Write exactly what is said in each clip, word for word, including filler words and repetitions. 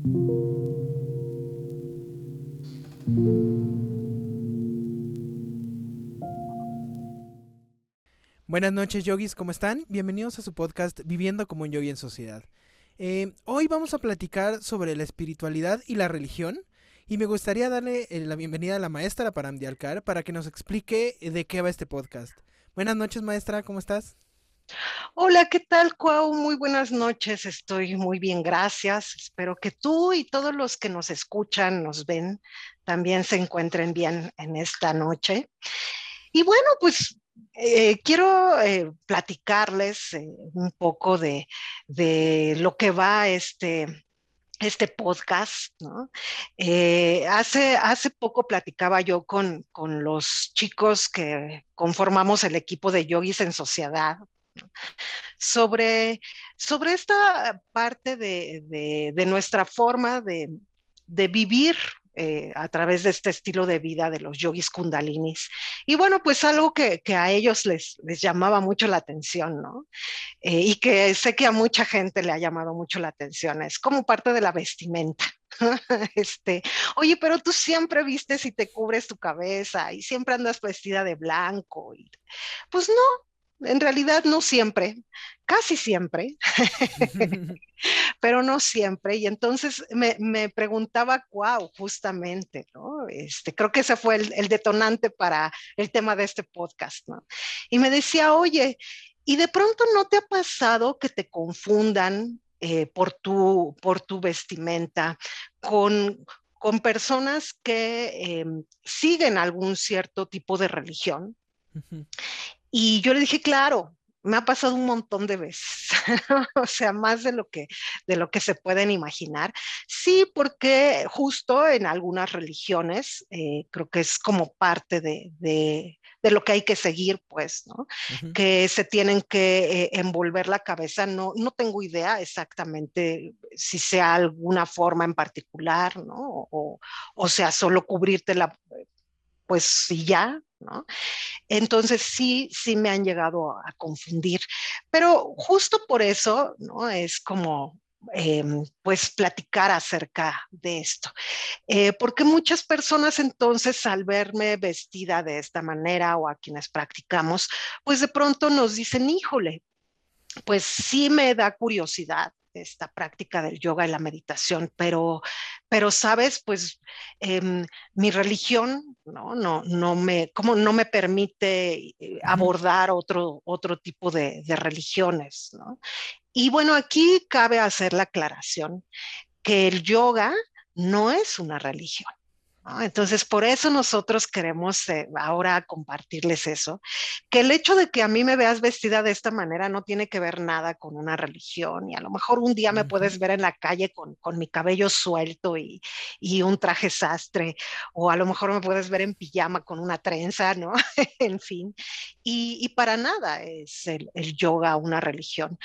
Buenas noches, yogis, ¿cómo están? Bienvenidos a su podcast Viviendo como un yogi en sociedad. Eh, hoy vamos a platicar sobre la espiritualidad y la religión, y me gustaría darle eh, la bienvenida a la maestra Param Dialkar para que nos explique eh, de qué va este podcast. Buenas noches, maestra, ¿cómo estás? Hola, ¿qué tal, Cuau? Muy buenas noches, estoy muy bien, gracias. Espero que tú y todos los que nos escuchan, nos ven, también se encuentren bien en esta noche. Y bueno, pues eh, quiero eh, platicarles eh, un poco de, de lo que va este, este podcast, ¿no? Eh, hace, hace poco platicaba yo con, con los chicos que conformamos el equipo de Yogis en Sociedad sobre, sobre esta parte de, de, de nuestra forma de, de vivir eh, a través de este estilo de vida de los yogis kundalinis. Y bueno, pues algo que, que a ellos les, les llamaba mucho la atención, ¿no? Eh, y que sé que a mucha gente le ha llamado mucho la atención, es como parte de la vestimenta. Este, oye, pero tú siempre vistes y te cubres tu cabeza y siempre andas vestida de blanco. Y, pues no, en realidad no siempre, casi siempre, pero no siempre. Y entonces me, me preguntaba, wow, justamente, ¿no? Este, creo que ese fue el, el detonante para el tema de este podcast, ¿no? Y me decía, oye, ¿y de pronto no te ha pasado que te confundan eh, por, tu, por tu vestimenta con, con personas que eh, siguen algún cierto tipo de religión? Y yo le dije, claro, me ha pasado un montón de veces, o sea, más de lo que, de lo que se pueden imaginar. Sí, porque justo en algunas religiones, eh, creo que es como parte de, de, de, lo que hay que seguir, pues, ¿no? Ujú. Que se tienen que eh, envolver la cabeza. No, no tengo idea exactamente si sea alguna forma en particular, ¿no? O, o sea, solo cubrirte la, pues, y ya, ¿no? Entonces sí, sí me han llegado a, a confundir, pero justo por eso, ¿no? Es como, eh, pues, platicar acerca de esto. Eh, porque muchas personas entonces al verme vestida de esta manera o a quienes practicamos, pues de pronto nos dicen, híjole, pues sí me da curiosidad esta práctica del yoga y la meditación, pero, pero sabes, pues eh, mi religión no, no, no, me, como no me permite eh, Ujú. abordar otro, otro tipo de, de religiones, ¿no? Y bueno, aquí cabe hacer la aclaración que el yoga no es una religión, ¿no? Entonces, por eso nosotros queremos eh, ahora compartirles eso, que el hecho de que a mí me veas vestida de esta manera no tiene que ver nada con una religión, y a lo mejor un día me Ujú. puedes ver en la calle con, con mi cabello suelto y, y, un traje sastre, o a lo mejor me puedes ver en pijama con una trenza, ¿no? En fin, y, y, para nada es el, el yoga una religión.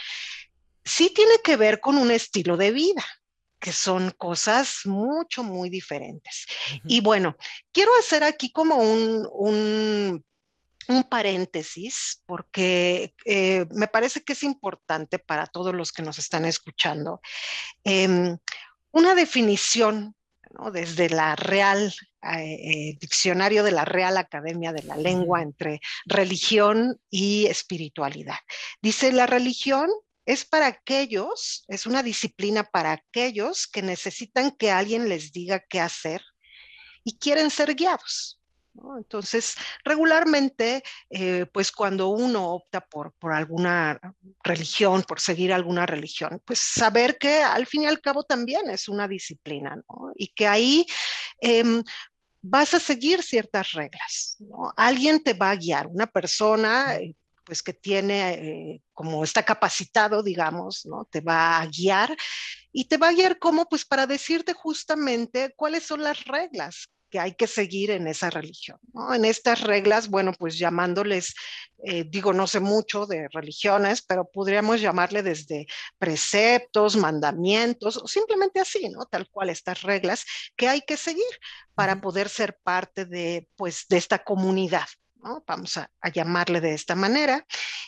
Sí tiene que ver con un estilo de vida, que son cosas mucho, muy diferentes. Ujú. Y bueno, quiero hacer aquí como un, un, un paréntesis, porque eh, me parece que es importante para todos los que nos están escuchando, eh, una definición, ¿no? Desde la Real, eh, Diccionario de la Real Academia de la Lengua entre religión y espiritualidad. Dice, la religión es para aquellos, es una disciplina para aquellos que necesitan que alguien les diga qué hacer y quieren ser guiados, ¿no? Entonces, regularmente, eh, pues cuando uno opta por, por alguna religión, por seguir alguna religión, pues saber que al fin y al cabo también es una disciplina, ¿no? Y que ahí eh, vas a seguir ciertas reglas, ¿no? Alguien te va a guiar, una persona eh, pues que tiene, eh, como está capacitado, digamos, ¿no? Te va a guiar y te va a guiar como, pues para decirte justamente cuáles son las reglas que hay que seguir en esa religión, ¿no? En estas reglas, bueno, pues llamándoles, eh, digo, no sé mucho de religiones, pero podríamos llamarle desde preceptos, mandamientos, o simplemente así, ¿no? Tal cual estas reglas que hay que seguir para Ujú. poder ser parte de, pues, de esta comunidad. ¿no? Vamos a, a llamarle de esta manera,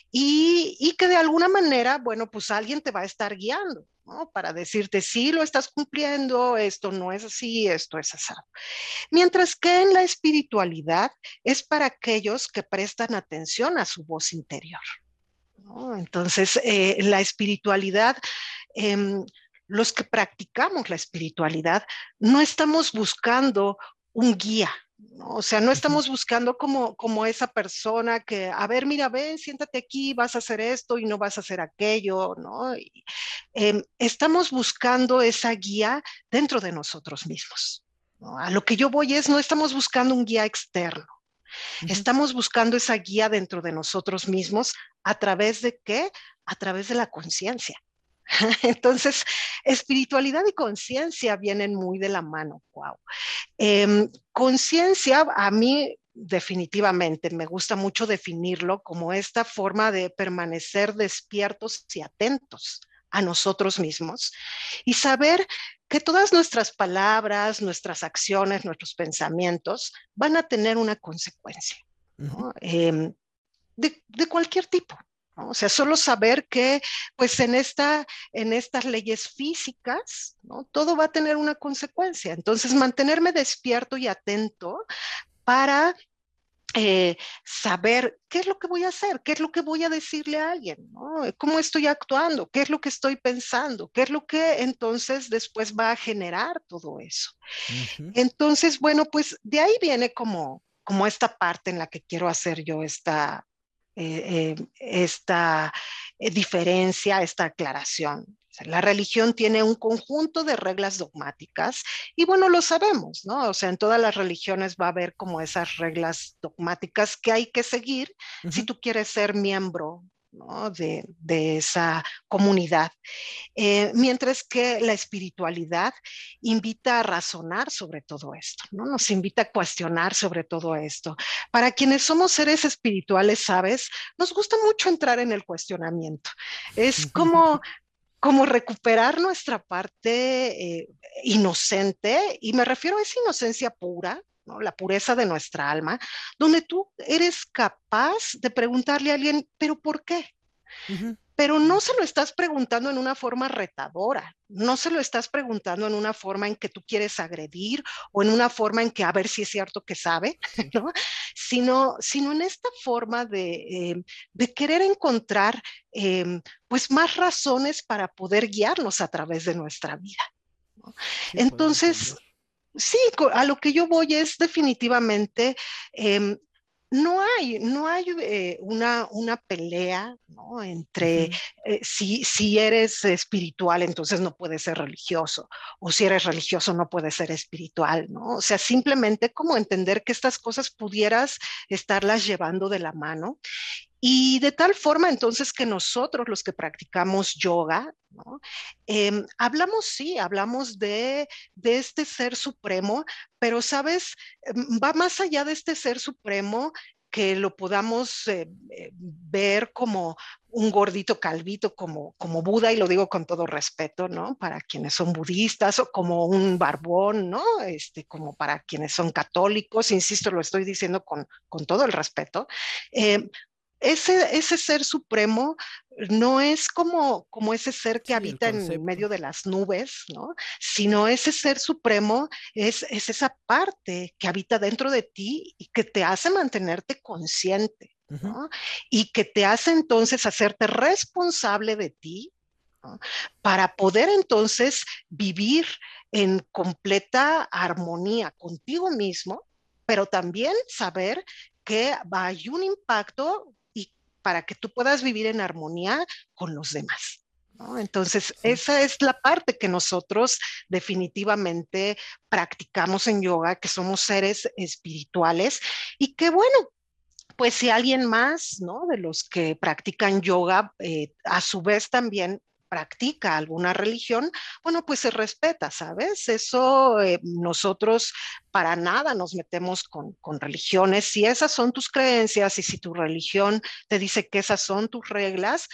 y, y que de alguna manera, bueno, pues alguien te va a estar guiando, ¿no? Para decirte, sí, lo estás cumpliendo, esto no es así, esto es así. Mientras que en la espiritualidad es para aquellos que prestan atención a su voz interior, ¿no? Entonces, eh, la espiritualidad, eh, los que practicamos la espiritualidad, no estamos buscando un guía, ¿no? O sea, no Ujú. estamos buscando como, como esa persona que, a ver, mira, ven, siéntate aquí, vas a hacer esto y no vas a hacer aquello, ¿no? Y, eh, estamos buscando esa guía dentro de nosotros mismos, ¿no? A lo que yo voy es, no estamos buscando un guía externo, Ujú. estamos buscando esa guía dentro de nosotros mismos. ¿A través de qué? A través de la conciencia. Entonces, espiritualidad y conciencia vienen muy de la mano. Wow. Eh, conciencia, a mí definitivamente me gusta mucho definirlo como esta forma de permanecer despiertos y atentos a nosotros mismos y saber que todas nuestras palabras, nuestras acciones, nuestros pensamientos van a tener una consecuencia, Ujú. ¿no? Eh, de, de cualquier tipo, ¿no? O sea, solo saber que pues en, esta, en estas leyes físicas, ¿no? Todo va a tener una consecuencia. Entonces, mantenerme despierto y atento para eh, saber qué es lo que voy a hacer, qué es lo que voy a decirle a alguien, ¿no? Cómo estoy actuando, qué es lo que estoy pensando, qué es lo que entonces después va a generar todo eso. Ujú. Entonces, bueno, pues de ahí viene como, como esta parte en la que quiero hacer yo esta, eh, eh, esta eh, diferencia, esta aclaración. O sea, la religión tiene un conjunto de reglas dogmáticas y bueno, lo sabemos, ¿no? O sea, en todas las religiones va a haber como esas reglas dogmáticas que hay que seguir si Ujú. tú quieres ser miembro, ¿no? de, de esa comunidad. Eh, mientras que la espiritualidad invita a razonar sobre todo esto, ¿no? Nos invita a cuestionar sobre todo esto. Para quienes somos seres espirituales, ¿sabes? Nos gusta mucho entrar en el cuestionamiento. Es como, como recuperar nuestra parte eh, inocente, y me refiero a esa inocencia pura, ¿no? La pureza de nuestra alma, donde tú eres capaz de preguntarle a alguien, ¿pero por qué? Ujú. Pero no se lo estás preguntando en una forma retadora, no se lo estás preguntando en una forma en que tú quieres agredir o en una forma en que a ver si es cierto que sabe, Sí. ¿no? Sino, sino en esta forma de, eh, de querer encontrar eh, pues más razones para poder guiarnos a través de nuestra vida, ¿no? Sí, poder Entonces, entender. sí, a lo que yo voy es definitivamente, eh, no hay, no hay eh, una, una pelea, ¿no? Entre Ujú. eh, si, si eres espiritual, entonces no puedes ser religioso, o si eres religioso, no puedes ser espiritual, ¿no? O sea, simplemente como entender que estas cosas pudieras estarlas llevando de la mano y de tal forma entonces que nosotros los que practicamos yoga, ¿no? Eh, hablamos, sí, hablamos de, de este ser supremo, pero sabes, va más allá de este ser supremo que lo podamos eh, eh, ver como un gordito calvito, como, como Buda, y lo digo con todo respeto, ¿no? Para quienes son budistas, o como un barbón, ¿no? Este, como para quienes son católicos, insisto, lo estoy diciendo con, con todo el respeto. Eh, ese, ese ser supremo no es como, como ese ser que Sí, el habita en concepto. medio de las nubes, ¿no? Sino ese ser supremo es, es esa parte que habita dentro de ti y que te hace mantenerte consciente, Ujú. ¿no? Y que te hace entonces hacerte responsable de ti, ¿no? Para poder entonces vivir en completa armonía contigo mismo, pero también saber que hay un impacto y para que tú puedas vivir en armonía con los demás, ¿no? Entonces, Sí. esa es la parte que nosotros definitivamente practicamos en yoga, que somos seres espirituales y que bueno, pues si alguien más, ¿no? De los que practican yoga, eh, a su vez también practica alguna religión, bueno, pues se respeta, ¿sabes? Eso eh, nosotros para nada nos metemos con, con religiones. Si esas son tus creencias y si tu religión te dice que esas son tus reglas,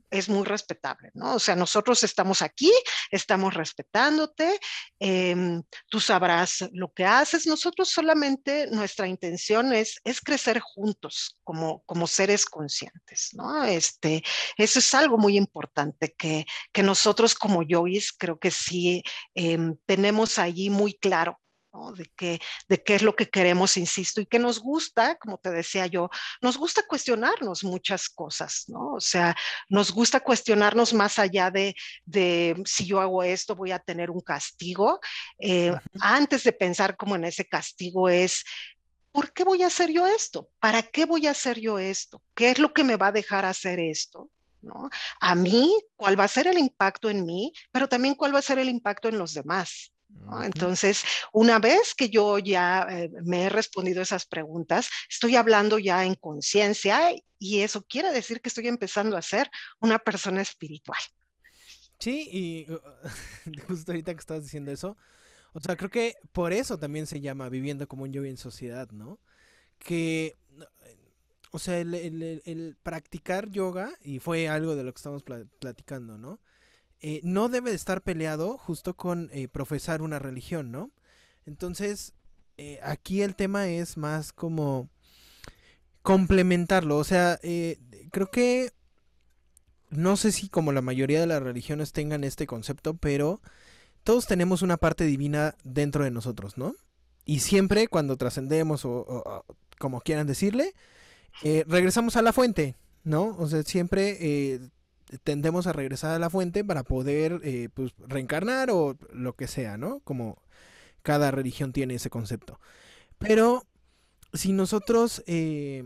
es muy respetable, ¿no? O sea, nosotros estamos aquí, estamos respetándote, eh, tú sabrás lo que haces, nosotros solamente nuestra intención es, es crecer juntos como, como seres conscientes, ¿no? Este, eso es algo muy importante que, que nosotros como yogis creo que sí eh, tenemos allí muy claro. ¿No? De, qué, de qué es lo que queremos, insisto, y que nos gusta, como te decía yo, nos gusta cuestionarnos muchas cosas, ¿no? O sea, nos gusta cuestionarnos más allá de, de si yo hago esto voy a tener un castigo. Eh, Ujú. antes de pensar como en ese castigo es, ¿por qué voy a hacer yo esto? ¿Para qué voy a hacer yo esto? ¿Qué es lo que me va a dejar hacer esto? ¿No? A mí, ¿cuál va a ser el impacto en mí? Pero también cuál va a ser el impacto en los demás. ¿No? Ujú. Entonces, una vez que yo ya eh, me he respondido esas preguntas, estoy hablando ya en conciencia y eso quiere decir que estoy empezando a ser una persona espiritual. Sí, y uh, justo ahorita que estabas diciendo eso, o sea, creo que por eso también se llama viviendo como un yogi en sociedad, ¿no? Que, no, eh, o sea, el, el- el- el practicar yoga, y fue algo de lo que estamos pla- platicando, ¿no? Eh, no debe de estar peleado justo con eh, profesar una religión, ¿no? Entonces, eh, aquí el tema es más como complementarlo, o sea, eh, creo que no sé si como la mayoría de las religiones tengan este concepto, pero todos tenemos una parte divina dentro de nosotros, ¿no? Y siempre cuando trascendemos o, o- o como quieran decirle, eh, regresamos a la fuente, ¿no? O sea, siempre eh, tendemos a regresar a la fuente para poder eh, pues, reencarnar o lo que sea, ¿no? Como cada religión tiene ese concepto. Pero si nosotros eh,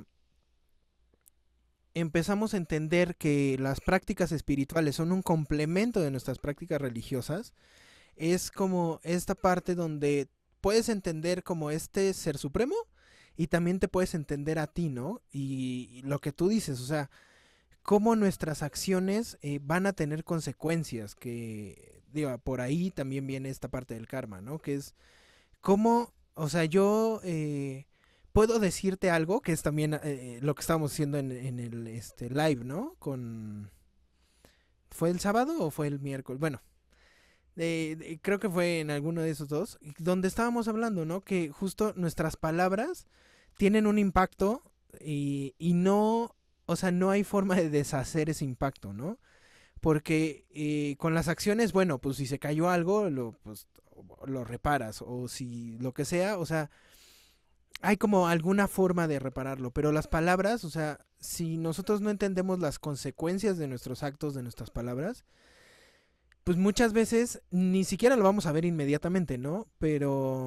empezamos a entender que las prácticas espirituales son un complemento de nuestras prácticas religiosas, es como esta parte donde puedes entender como este ser supremo y también te puedes entender a ti, ¿no? Y, y lo que tú dices, o sea, cómo nuestras acciones eh, van a tener consecuencias, que, digo, por ahí también viene esta parte del karma, ¿no? Que es cómo, o sea, yo eh, puedo decirte algo, que es también eh, lo que estábamos haciendo en, en el este, live, ¿no? Con... ¿Fue el sábado o fue el miércoles? Bueno, eh, eh, creo que fue en alguno de esos dos, donde estábamos hablando, ¿no? Que justo nuestras palabras tienen un impacto y, y no, o sea, no hay forma de deshacer ese impacto, ¿no? Porque eh, con las acciones, bueno, pues si se cayó algo, lo, pues, lo reparas, o si lo que sea, o sea, hay como alguna forma de repararlo, pero las palabras, o sea, si nosotros no entendemos las consecuencias de nuestros actos, de nuestras palabras, pues muchas veces ni siquiera lo vamos a ver inmediatamente, ¿no? Pero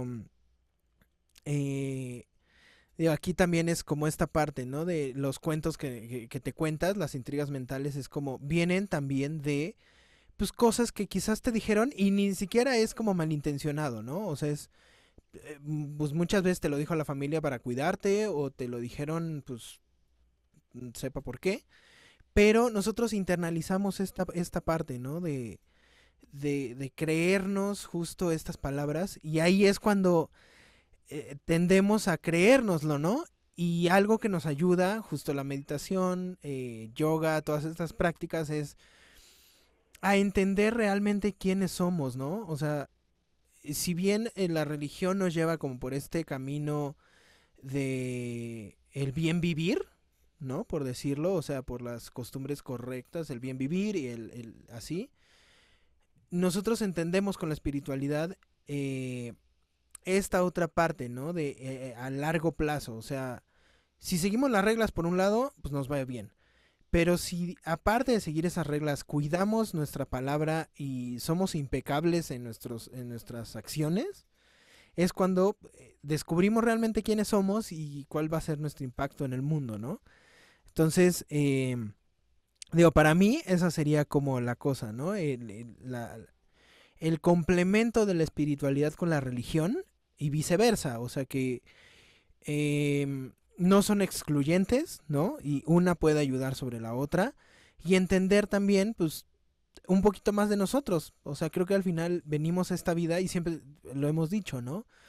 eh, digo, aquí también es como esta parte, ¿no? De los cuentos que, que, que te cuentas, las intrigas mentales, es como vienen también de, pues, cosas que quizás te dijeron y ni siquiera es como malintencionado, ¿no? O sea, es, eh, pues muchas veces te lo dijo la familia para cuidarte o te lo dijeron, pues, sepa por qué. Pero nosotros internalizamos esta, esta parte, ¿no? De, de, de creernos justo estas palabras y ahí es cuando eh, tendemos a creérnoslo, ¿no? Y algo que nos ayuda, justo la meditación, eh, yoga, todas estas prácticas, es a entender realmente quiénes somos, ¿no? O sea, si bien eh, la religión nos lleva como por este camino de el bien vivir, ¿no? Por decirlo, o sea, por las costumbres correctas, el bien vivir y el, el así, nosotros entendemos con la espiritualidad eh, esta otra parte, ¿no? De eh, a largo plazo, o sea, si seguimos las reglas por un lado, pues nos va bien. Pero si aparte de seguir esas reglas, cuidamos nuestra palabra y somos impecables en, nuestros, en nuestras acciones, es cuando eh, descubrimos realmente quiénes somos y cuál va a ser nuestro impacto en el mundo, ¿no? Entonces, eh, digo, para mí esa sería como la cosa, ¿no? El, el, la, el complemento de la espiritualidad con la religión y viceversa, o sea que eh, no son excluyentes, ¿no? Y una puede ayudar sobre la otra y entender también, pues, un poquito más de nosotros. O sea, creo que al final venimos a esta vida y siempre lo hemos dicho, ¿no?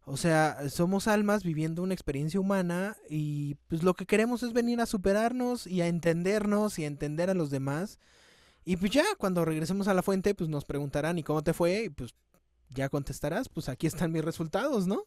O sea, somos almas viviendo una experiencia humana y pues lo que queremos es venir a superarnos y a entendernos y a entender a los demás. Y pues ya, cuando regresemos a la fuente, pues nos preguntarán ¿y cómo te fue? Y pues ya contestarás, pues aquí están mis resultados, ¿no?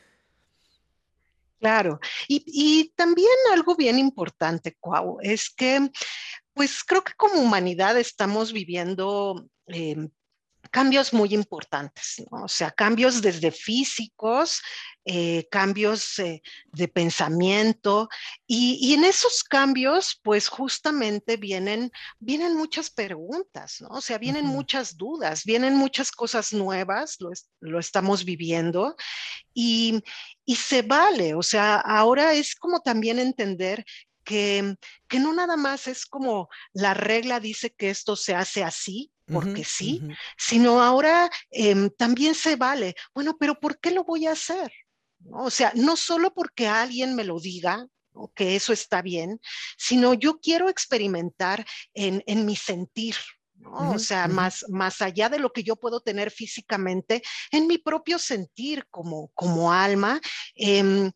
Claro, y, y también algo bien importante, Cuau, es que pues creo que como humanidad estamos viviendo eh, cambios muy importantes, ¿no? O sea, cambios desde físicos, eh, cambios eh, de pensamiento, y, y, en esos cambios, pues justamente vienen, vienen muchas preguntas, ¿no? O sea, Uh vienen -huh. muchas dudas, vienen muchas cosas nuevas, lo, es, lo estamos viviendo, y, y se vale, o sea, ahora es como también entender que, que no nada más es como la regla dice que esto se hace así, Uh porque -huh. Uh sí, -huh. sino ahora eh, también se vale, bueno, pero ¿por qué lo voy a hacer? ¿No? O sea, no solo porque alguien me lo diga, ¿no? Que eso está bien, sino yo quiero experimentar en, en mi sentir, Uh ¿no? O -huh. sea, Uh -huh. más, más allá de lo que yo puedo tener físicamente, en mi propio sentir como, como alma. Eh,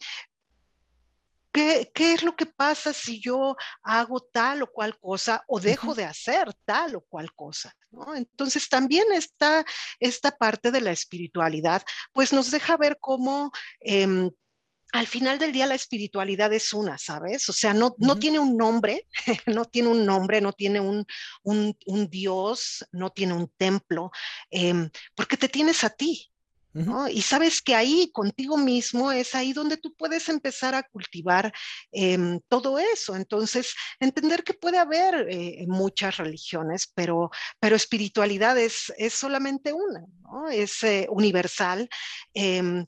¿Qué, ¿Qué es lo que pasa si yo hago tal o cual cosa o Uh dejo -huh. de hacer tal o cual cosa? ¿No? Entonces también está esta parte de la espiritualidad, pues nos deja ver cómo eh, al final del día la espiritualidad es una, ¿sabes? O sea, no, Uh no -huh. tiene un nombre, no tiene un nombre, no tiene un, un, un Dios, no tiene un templo, eh, porque te tienes a ti. Uh -huh. ¿No? Y sabes que ahí contigo mismo es ahí donde tú puedes empezar a cultivar eh, todo eso. Entonces, entender que puede haber eh, muchas religiones, pero, pero espiritualidad es, es solamente una, ¿no? Es eh, universal. Eh,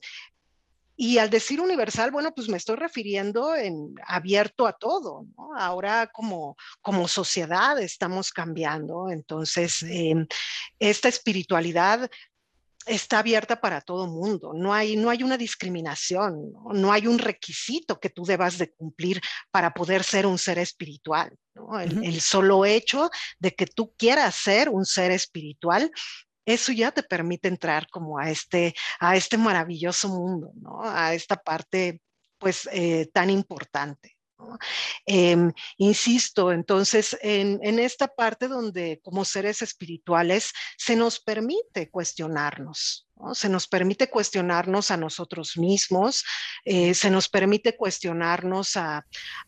y al decir universal, bueno, pues me estoy refiriendo en abierto a todo, ¿no? Ahora como, como sociedad estamos cambiando, entonces Sí. eh, esta espiritualidad está abierta para todo mundo, no hay, no hay una discriminación, ¿no? No hay un requisito que tú debas de cumplir para poder ser un ser espiritual, ¿no? Uh El, -huh. el solo hecho de que tú quieras ser un ser espiritual, eso ya te permite entrar como a este, a este maravilloso mundo, ¿no? A esta parte pues eh, tan importante. ¿No? Eh, Insisto, entonces, en, en, esta parte donde como seres espirituales se nos permite cuestionarnos, ¿no? Se nos permite cuestionarnos a nosotros mismos, eh, se nos permite cuestionarnos a,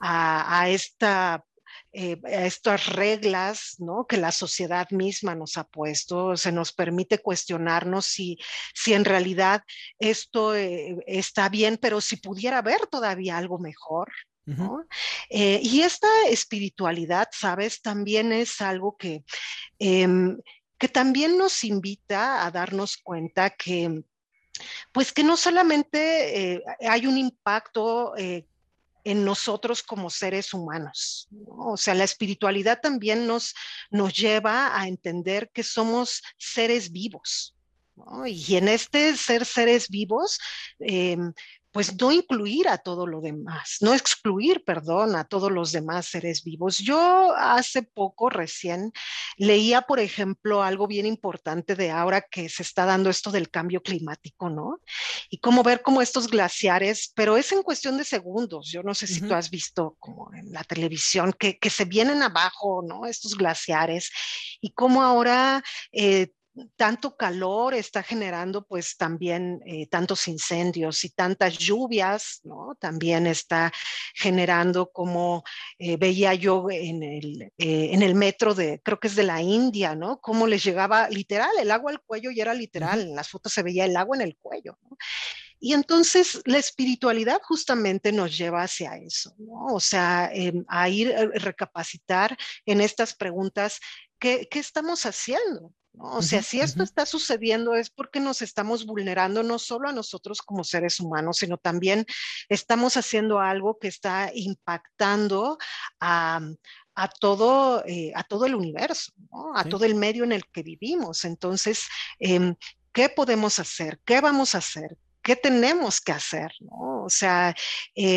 a, a esta eh, a estas reglas, ¿no? Que la sociedad misma nos ha puesto, se nos permite cuestionarnos si, si en realidad esto eh, está bien, pero si pudiera haber todavía algo mejor. Uh -huh. ¿No? Eh, y esta espiritualidad, ¿sabes? También es algo que, eh, que también nos invita a darnos cuenta que, pues que no solamente eh, hay un impacto eh, en nosotros como seres humanos, ¿no? O sea, la espiritualidad también nos, nos lleva a entender que somos seres vivos, ¿no? Y en este ser seres vivos, eh, pues no incluir a todo lo demás, no excluir, perdón, a todos los demás seres vivos. Yo hace poco, recién, leía, por ejemplo, algo bien importante de ahora que se está dando esto del cambio climático, ¿no? Y cómo ver como estos glaciares, pero es en cuestión de segundos. Yo no sé Uh si tú -huh. has visto como en la televisión que, que se vienen abajo, ¿no? Estos glaciares y cómo ahora eh, tanto calor está generando pues también eh, tantos incendios y tantas lluvias, ¿no? También está generando como eh, veía yo en el, eh, en el metro de, creo que es de la India, ¿no? Cómo les llegaba literal el agua al cuello y era Uh literal, -huh. en las fotos se veía el agua en el cuello, ¿no? Y entonces la espiritualidad justamente nos lleva hacia eso, ¿no? O sea, eh, a ir a recapacitar en estas preguntas, ¿qué, qué estamos haciendo? ¿No? O Uh sea, -huh. si Uh esto -huh. está sucediendo es porque nos estamos vulnerando no solo a nosotros como seres humanos, sino también estamos haciendo algo que está impactando a, a todo, eh, a todo el universo, ¿no? A Sí. todo el medio en el que vivimos. Entonces, eh, ¿qué podemos hacer? ¿Qué vamos a hacer? ¿Qué tenemos que hacer? ¿No? O sea, eh,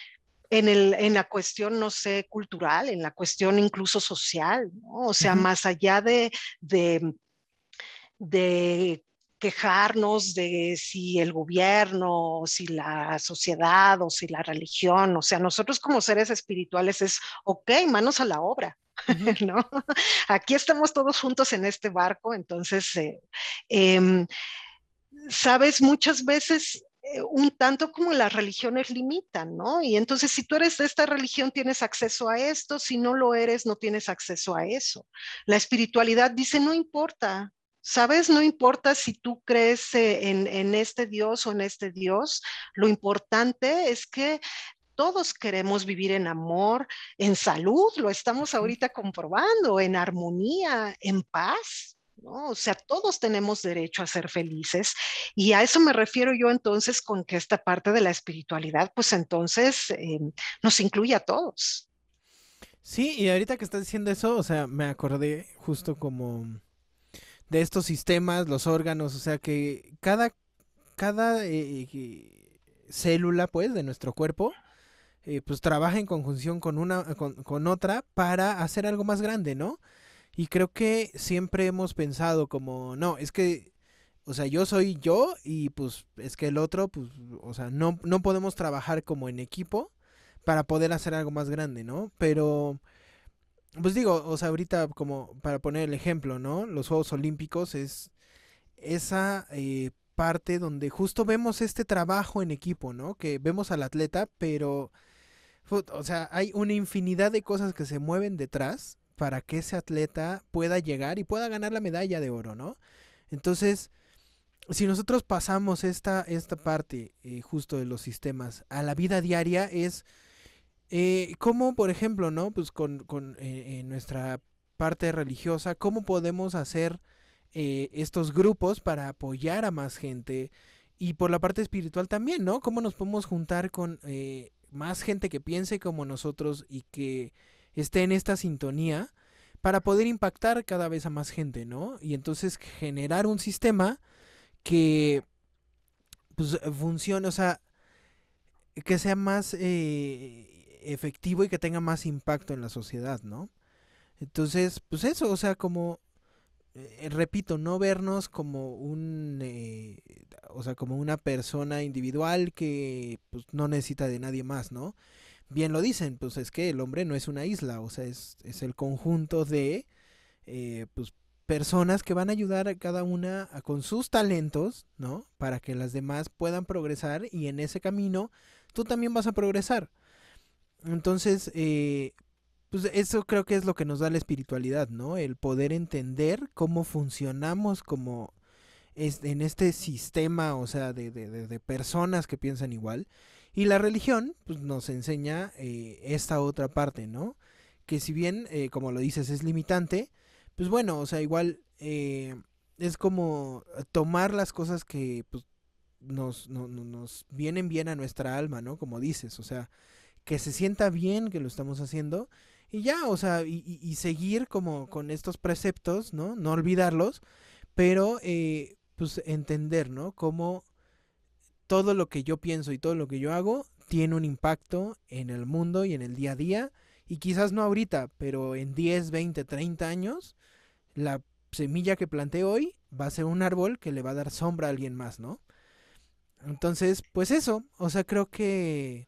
en, el, en la cuestión, no sé, cultural, en la cuestión incluso social, ¿no? O Uh sea, -huh. más allá de, de, de quejarnos de si el gobierno, o si la sociedad, o si la religión. O sea, nosotros como seres espirituales es, ok, manos a la obra. Ujú. ¿No? Aquí estamos todos juntos en este barco, entonces, eh, eh, sabes, muchas veces eh, un tanto como las religiones limitan, ¿no? Y entonces si tú eres de esta religión tienes acceso a esto, si no lo eres no tienes acceso a eso. La espiritualidad dice, no importa, ¿sabes? No importa si tú crees eh, en, en este Dios o en este Dios, lo importante es que todos queremos vivir en amor, en salud, lo estamos Ujú. ahorita comprobando, en armonía, en paz, ¿no? O sea, todos tenemos derecho a ser felices y a eso me refiero yo entonces con que esta parte de la espiritualidad, pues entonces eh, nos incluye a todos. Sí, y ahorita que estás diciendo eso, o sea, me acordé justo como de estos sistemas, los órganos, o sea, que cada, cada eh, eh, célula, pues, de nuestro cuerpo, eh, pues trabaja en conjunción con una, con, con otra para hacer algo más grande, ¿no? Y creo que siempre hemos pensado como, no, es que, o sea, yo soy yo y pues es que el otro, pues, o sea, no, no podemos trabajar como en equipo para poder hacer algo más grande, ¿no? Pero, pues digo, o sea, ahorita como para poner el ejemplo, ¿no? Los Juegos Olímpicos es esa eh, parte donde justo vemos este trabajo en equipo, ¿no? Que vemos al atleta, pero, o sea, hay una infinidad de cosas que se mueven detrás para que ese atleta pueda llegar y pueda ganar la medalla de oro, ¿no? Entonces, si nosotros pasamos esta, esta parte eh, justo de los sistemas a la vida diaria, es eh, cómo, por ejemplo, ¿no? Pues con, con eh, en nuestra parte religiosa, cómo podemos hacer eh, estos grupos para apoyar a más gente y por la parte espiritual también, ¿no? Cómo nos podemos juntar con eh, más gente que piense como nosotros y que esté en esta sintonía para poder impactar cada vez a más gente, ¿no? Y entonces generar un sistema que pues funcione, o sea, que sea más eh, efectivo y que tenga más impacto en la sociedad, ¿no? Entonces, pues eso, o sea, como, eh, repito, no vernos como un, eh, o sea, como una persona individual que pues, no necesita de nadie más, ¿no? Bien lo dicen, pues es que el hombre no es una isla, o sea, es, es el conjunto de, eh, pues, personas que van a ayudar a cada una a, con sus talentos, ¿no? Para que las demás puedan progresar y en ese camino tú también vas a progresar. Entonces, eh, pues eso creo que es lo que nos da la espiritualidad, ¿no? El poder entender cómo funcionamos como es, en este sistema, o sea, de, de, de, de personas que piensan igual. Y la religión, pues nos enseña eh, esta otra parte, ¿no? Que si bien, eh, como lo dices, es limitante, pues bueno, o sea, igual eh, es como tomar las cosas que pues, nos, no, no, nos vienen bien a nuestra alma, ¿no? Como dices, o sea, que se sienta bien que lo estamos haciendo y ya, o sea, y, y, y seguir como con estos preceptos, ¿no? No olvidarlos, pero eh, pues entender, ¿no? Cómo todo lo que yo pienso y todo lo que yo hago tiene un impacto en el mundo y en el día a día y quizás no ahorita, pero en diez veinte treinta años la semilla que planté hoy va a ser un árbol que le va a dar sombra a alguien más, ¿no? Entonces, pues eso, o sea, creo que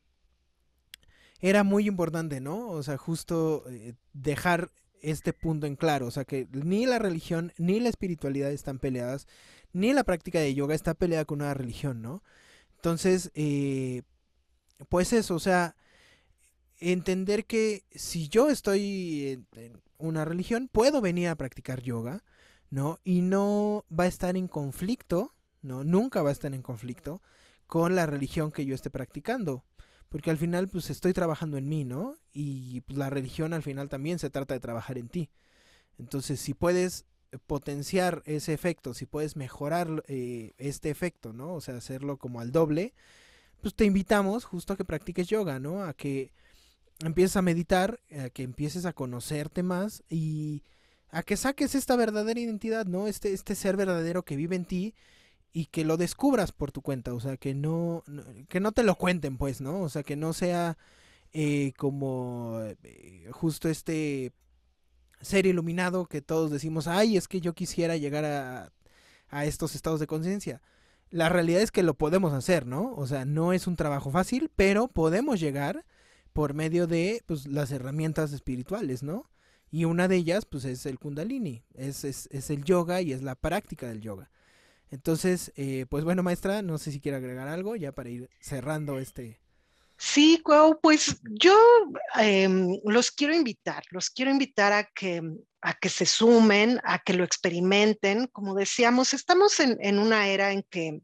era muy importante, ¿no? O sea, justo eh, dejar este punto en claro, o sea, que ni la religión ni la espiritualidad están peleadas, ni la práctica de yoga está peleada con una religión, ¿no? Entonces, eh, pues eso, o sea, entender que si yo estoy en, en una religión, puedo venir a practicar yoga, ¿no? Y no va a estar en conflicto, ¿no? Nunca va a estar en conflicto con la religión que yo esté practicando. Porque al final, pues estoy trabajando en mí, ¿no? Y pues, la religión al final también se trata de trabajar en ti. Entonces, si puedes potenciar ese efecto, si puedes mejorar eh, este efecto, ¿no? O sea, hacerlo como al doble, pues te invitamos justo a que practiques yoga, ¿no? A que empieces a meditar, a que empieces a conocerte más y a que saques esta verdadera identidad, ¿no? Este, este ser verdadero que vive en ti y que lo descubras por tu cuenta, o sea, que no, no que no te lo cuenten, pues, ¿no? O sea, que no sea eh, como eh, justo este ser iluminado que todos decimos, ay, es que yo quisiera llegar a, a estos estados de conciencia. La realidad es que lo podemos hacer, ¿no? O sea, no es un trabajo fácil, pero podemos llegar por medio de pues, las herramientas espirituales, ¿no? Y una de ellas, pues, es el Kundalini, es, es, es el yoga y es la práctica del yoga. Entonces, eh, pues bueno, maestra, no sé si quiere agregar algo ya para ir cerrando este. Sí, Cuau, pues yo em, los quiero invitar, los quiero invitar a que, a que se sumen, a que lo experimenten. Como decíamos, estamos en, en una era en que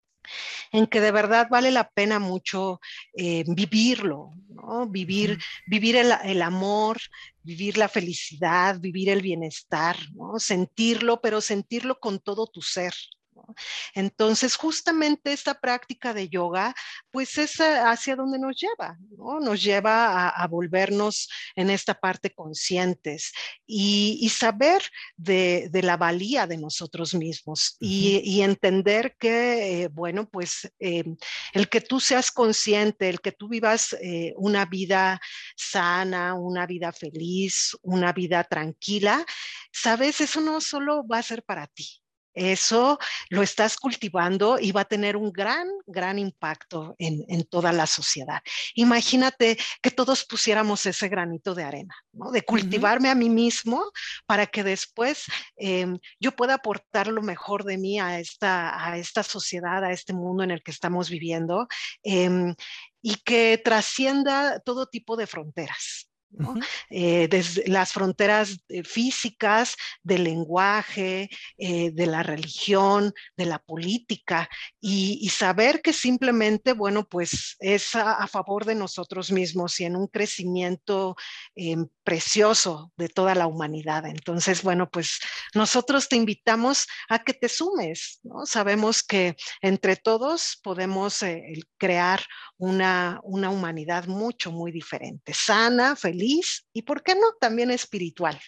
en que de verdad vale la pena mucho eh, vivirlo, ¿no? Vivir, Ujú, vivir el, el, amor, vivir la felicidad, vivir el bienestar, ¿no? Sentirlo, pero sentirlo con todo tu ser. ¿No? Entonces, justamente esta práctica de yoga, pues es hacia donde nos lleva, ¿no? Nos lleva a, a volvernos en esta parte conscientes y, y saber de, de, la valía de nosotros mismos ujú. y, y entender que, eh, bueno, pues eh, el que tú seas consciente, el que tú vivas eh, una vida sana, una vida feliz, una vida tranquila, sabes, eso no solo va a ser para ti. Eso lo estás cultivando y va a tener un gran, gran impacto en, en toda la sociedad. Imagínate que todos pusiéramos ese granito de arena, ¿no? De Ujú. cultivarme a mí mismo para que después eh, yo pueda aportar lo mejor de mí a esta, a esta sociedad, a este mundo en el que estamos viviendo eh, y que trascienda todo tipo de fronteras. ¿No? Ujú. Eh, desde las fronteras eh, físicas, del lenguaje, eh, de la religión, de la política, y, y, saber que simplemente, bueno, pues es a, a favor de nosotros mismos y en un crecimiento eh, precioso de toda la humanidad. Entonces, bueno, pues nosotros te invitamos a que te sumes, ¿no? Sabemos que entre todos podemos eh, crear una, una humanidad mucho, muy diferente, sana, feliz y, ¿por qué no?, también espiritual.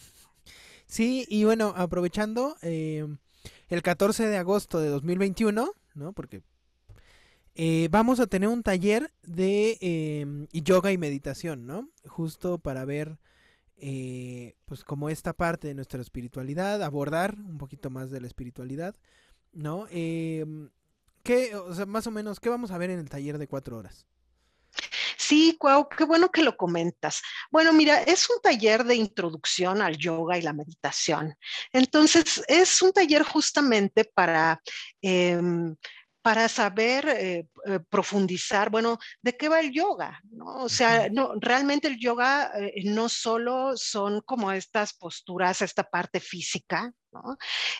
Sí, y bueno, aprovechando, eh, el catorce de agosto de dos mil veintiuno, ¿no? Porque eh, vamos a tener un taller de eh, yoga y meditación, ¿no? Justo para ver, eh, pues, como esta parte de nuestra espiritualidad, abordar un poquito más de la espiritualidad, ¿no? Eh, ¿Qué, o sea, más o menos, qué vamos a ver en el taller de cuatro horas? Sí, Cuau, qué bueno que lo comentas. Bueno, mira, es un taller de introducción al yoga y la meditación. Entonces, es un taller justamente para... Eh, para saber eh, eh, profundizar, bueno, ¿de qué va el yoga? ¿No? O sea, Ujú. no, realmente el yoga eh, no solo son como estas posturas, esta parte física, ¿no?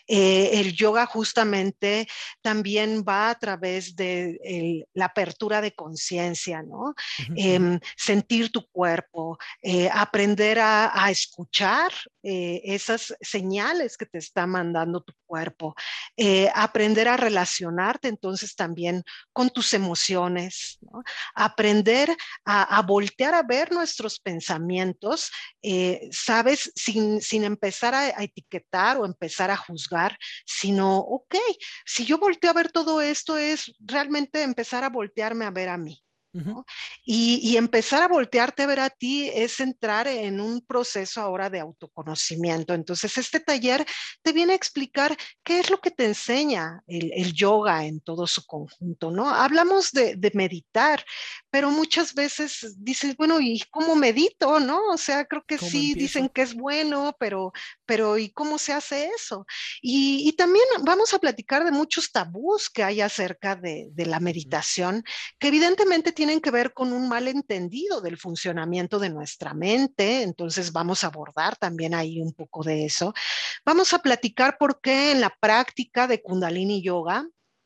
Eh, el yoga justamente también va a través de el, la apertura de conciencia, ¿no? Ujú, ujú. Eh, sentir tu cuerpo, eh, aprender a, a escuchar eh, esas señales que te está mandando tu cuerpo, eh, aprender a relacionarte entonces también con tus emociones, ¿no? Aprender a, a, voltear a ver nuestros pensamientos, eh, sabes, sin, sin empezar a, a etiquetar o empezar a juzgar, sino, ok, si yo volteo a ver todo esto es realmente empezar a voltearme a ver a mí. Ujú. ¿No? Y, y, empezar a voltearte a ver a ti es entrar en un proceso ahora de autoconocimiento. Entonces, este taller te viene a explicar qué es lo que te enseña el, el yoga en todo su conjunto, ¿no? Hablamos de, de, meditar, pero muchas veces dices, bueno, ¿y cómo medito, no? O sea, creo que ¿Cómo sí dicen empiezo? que es bueno, pero, pero ¿y cómo se hace eso? Y, y también vamos a platicar de muchos tabús que hay acerca de, de la Ujú. meditación, que evidentemente tienen que ver con un malentendido del funcionamiento de nuestra mente, entonces vamos a abordar también ahí un poco de eso. Vamos a platicar por qué en la práctica de Kundalini Yoga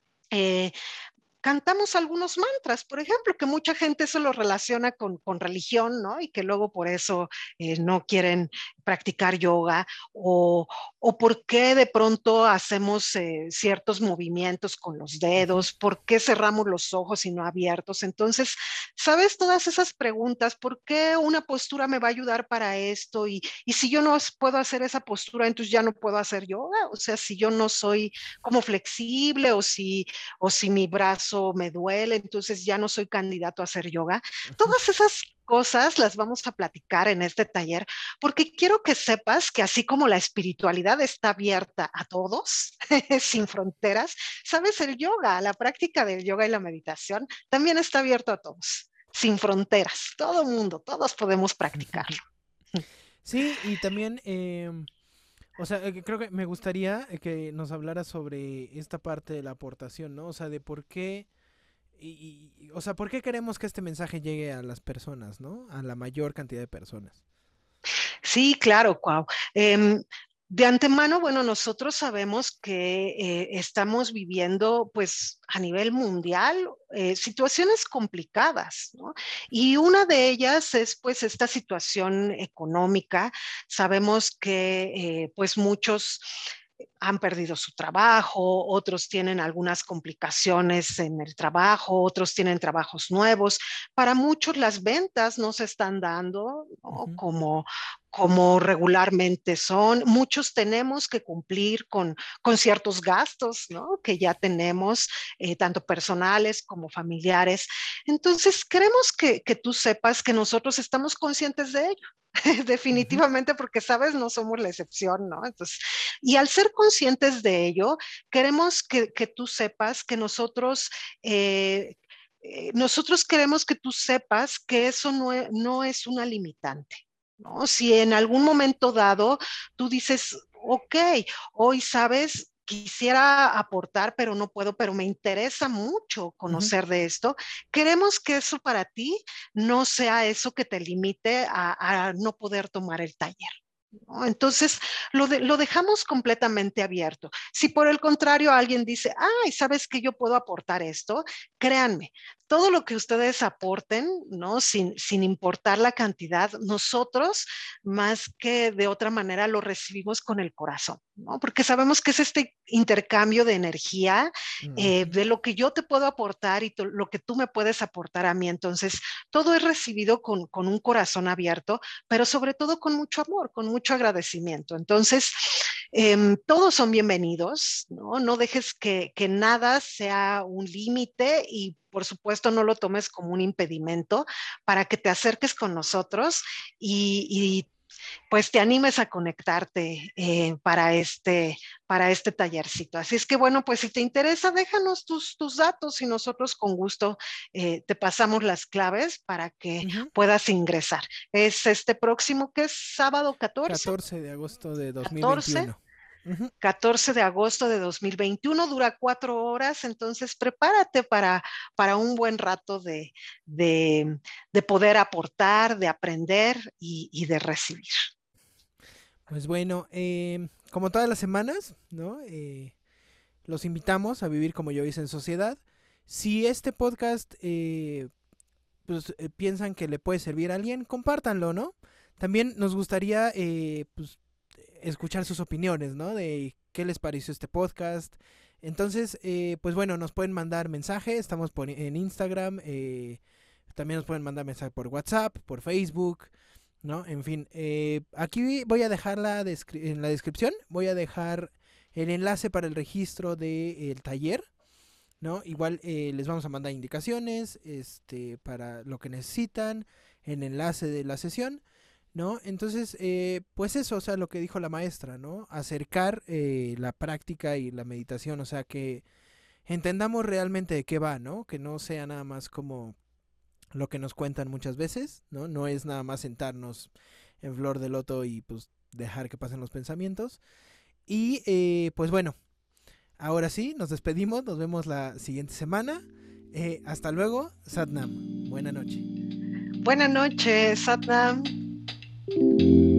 eh, cantamos algunos mantras, por ejemplo, que mucha gente eso lo relaciona con, con religión, ¿no? Y que luego por eso eh, no quieren practicar yoga, o, o por qué de pronto hacemos eh, ciertos movimientos con los Ujú. dedos, por qué cerramos los ojos y no abiertos. Entonces, ¿sabes todas esas preguntas? ¿Por qué una postura me va a ayudar para esto? Y, y si yo no puedo hacer esa postura, entonces ya no puedo hacer yoga. O sea, si yo no soy como flexible o si, o si mi brazo brazo me duele, entonces ya no soy candidato a hacer yoga. Todas esas cosas las vamos a platicar en este taller, porque quiero que sepas que así como la espiritualidad está abierta a todos, sin fronteras, sabes, el yoga, la práctica del yoga y la meditación también está abierto a todos, sin fronteras. Todo mundo, todos podemos practicarlo. Sí, y también, eh, o sea, eh, creo que me gustaría eh, que nos hablara sobre esta parte de la aportación, ¿no? O sea, de por qué, y, y- o sea, por qué queremos que este mensaje llegue a las personas, ¿no? A la mayor cantidad de personas. Sí, claro, Cuau. Em, de antemano, bueno, nosotros sabemos que eh, estamos viviendo, pues, a nivel mundial, eh, situaciones complicadas, ¿no? Y una de ellas es, pues, esta situación económica. Sabemos que, eh, pues, muchos han perdido su trabajo, otros tienen algunas complicaciones en el trabajo, otros tienen trabajos nuevos. Para muchos las ventas no se están dando, ¿no? Ujú, como, como regularmente son. Muchos tenemos que cumplir con, con ciertos gastos, ¿no? Que ya tenemos, eh, tanto personales como familiares. Entonces, queremos que, que tú sepas que nosotros estamos conscientes de ello. ujú, Definitivamente, porque sabes, no somos la excepción, ¿no? Entonces, y al ser conscientes de ello, queremos que, que tú sepas que nosotros, eh, eh, nosotros queremos que tú sepas que eso no es, no es una limitante, ¿no? Si en algún momento dado tú dices, ok, hoy sabes, quisiera aportar, pero no puedo, pero me interesa mucho ujú. conocer de esto, queremos que eso para ti no sea eso que te limite a, a no poder tomar el taller, ¿no? Entonces, lo, de, lo, dejamos completamente abierto. Si por el contrario alguien dice, ay, ¿sabes que yo puedo aportar esto? Créanme, todo lo que ustedes aporten, ¿no? Sin, sin importar la cantidad, nosotros, más que de otra manera, lo recibimos con el corazón, ¿no? Porque sabemos que es este intercambio de energía, eh, Ujú. de lo que yo te puedo aportar y to, lo que tú me puedes aportar a mí. Entonces, todo es recibido con, con un corazón abierto, pero sobre todo con mucho amor, con mucho agradecimiento. Entonces, eh, todos son bienvenidos, ¿no? No dejes que, que nada sea un límite y por supuesto no lo tomes como un impedimento para que te acerques con nosotros y, y pues te animes a conectarte eh, para, este, para este tallercito. Así es que bueno, pues si te interesa, déjanos tus, tus datos y nosotros con gusto eh, te pasamos las claves para que Ujú. puedas ingresar. Es este próximo, que es sábado catorce, catorce de agosto de dos mil catorce, veintiuno. Ujú. catorce de agosto de dos mil veintiuno, dura cuatro horas, entonces prepárate para, para un buen rato de, de, de poder aportar, de aprender y, y de recibir. Pues bueno, eh, como todas las semanas, ¿no? Eh, los invitamos a vivir como yo hice en sociedad. Si este podcast eh, pues, eh, piensan que le puede servir a alguien, compártanlo, ¿no? También nos gustaría eh, pues, escuchar sus opiniones, ¿no? De qué les pareció este podcast. Entonces, eh, pues bueno, nos pueden mandar mensaje, estamos por, en Instagram, eh, también nos pueden mandar mensaje por WhatsApp, por Facebook, ¿no? En fin, eh, aquí voy a dejar la descri- en la descripción, voy a dejar el enlace para el registro del taller, ¿no? Igual eh, les vamos a mandar indicaciones, este, para lo que necesitan, el enlace de la sesión, ¿no? Entonces, eh, pues eso, o sea, lo que dijo la maestra, ¿no? Acercar eh, la práctica y la meditación, o sea, que entendamos realmente de qué va, ¿no? Que no sea nada más como lo que nos cuentan muchas veces, ¿no? No es nada más sentarnos en flor de loto y pues dejar que pasen los pensamientos. Y eh, pues bueno, ahora sí, nos despedimos, nos vemos la siguiente semana. Eh, hasta luego, Satnam. Buena noche. Buenas noches, Satnam.